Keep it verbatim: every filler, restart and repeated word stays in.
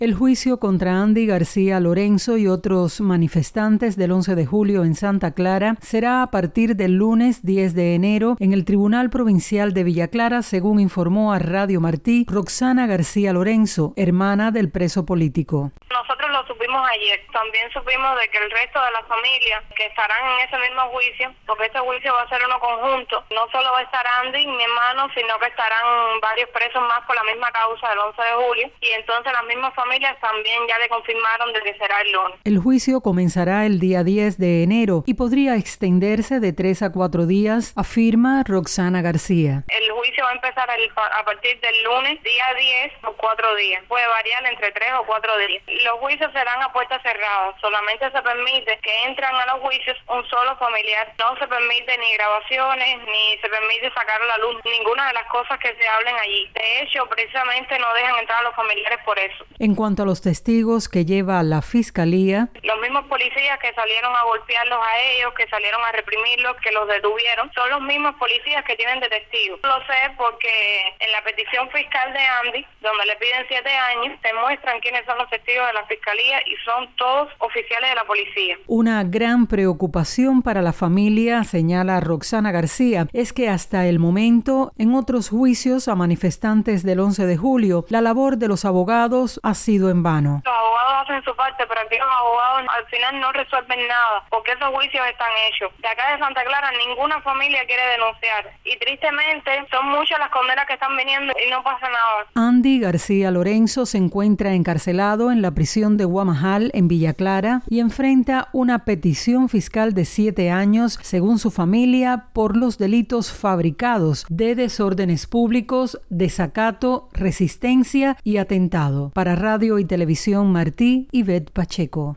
El juicio contra Andy García Lorenzo y otros manifestantes del once de julio en Santa Clara será a partir del lunes diez de enero en el Tribunal Provincial de Villa Clara, según informó a Radio Martí Roxana García Lorenzo, hermana del preso político. Nosotros lo supimos ayer. También supimos de que el resto de las familias que estarán en ese mismo juicio, porque este juicio va a ser uno conjunto, no solo va a estar Andy, mi hermano, sino que estarán varios presos más por la misma causa del once de julio, y entonces las mismas familias también ya le confirmaron de que será el lunes. El juicio comenzará el día diez de enero y podría extenderse de tres a cuatro días, afirma Roxana García. El juicio va a empezar el, a partir del lunes, día diez o cuatro días. Puede variar entre tres o cuatro días. Los juicios serán a puertas cerradas. Solamente se permite que entran a los juicios un solo familiar. No se permite ni grabaciones, ni se permite sacar a la luz ninguna de las cosas que se hablen allí. De hecho, precisamente no dejan entrar a los familiares por eso. En cuanto a los testigos que lleva la Fiscalía, los mismos policías que salieron a golpearlos a ellos, que salieron a reprimirlos, que los detuvieron, son los mismos policías que tienen de testigos. Lo sé porque en la petición fiscal de Andy, donde le piden siete años, te muestran quiénes son los testigos de la Fiscalía y son todos oficiales de la policía. Una gran preocupación para la familia, señala Roxana García, es que hasta el momento, en otros juicios a manifestantes del once de julio, la labor de los abogados ha sido en vano. Los abogados hacen su parte, pero aquí los abogados al final no resuelven nada, porque esos juicios están hechos. De acá de Santa Clara ninguna familia quiere denunciar, y tristemente son muchas las condenas que están viniendo y no pasa nada. Andy García Lorenzo se encuentra encarcelado en la prisión de Guamajal en Villa Clara y enfrenta una petición fiscal de siete años, según su familia, por los delitos fabricados de desórdenes públicos, desacato, resistencia y atentado. Para Radio y Televisión Martí, Ivette Pacheco.